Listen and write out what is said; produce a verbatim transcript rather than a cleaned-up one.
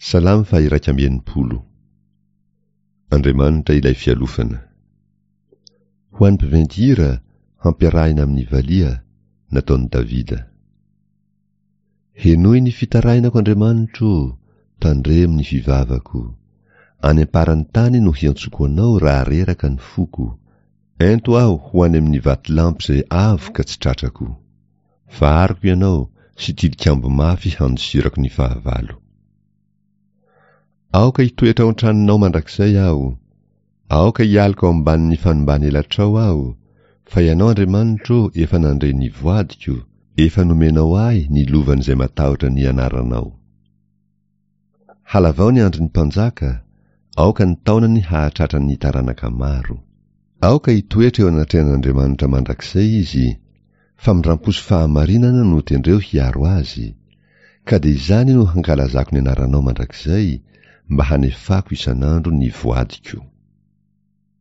Salamy fa iraika ambienimpolo. Andriamanitra ilay fialofana. Ho an'ny mpivengira hampiarahina amin'ny valia nataon'i Davida. Henoy ny fitarahinako Andriamanitro, tandremo ny fivavako. Any amparan'ny tany no hiantsoko anao raha reraka ny foko. Ento aho ho any amin'ny vatolampy izay avo ka tsy tratrako. Vahariko ianao sy tilikambo mafy handosirako ny fahavalo. Aoka hitoetra ao an-tranonao mandrakizay aho, aoka hialika ao ambanin'ny fanombany elatrao aho, fa ianao Andriamanitro efa nandre ny voadiko, efa nomenao ahy ny lovan'izay matahotra ny anaranao. Halavao ny andron'ny mpanjaka, aoka ny taonany hahatratra ny taranaka maro. Aoka hitoetra eo anatrehan'Andriamanitra mandrakizay izy, fa miramposo fahamarinana no tendreo hiaro azy, ka dia izany no hankalazako ny anaranao mandrakizay, mba hanefako isanandro ny voadiko.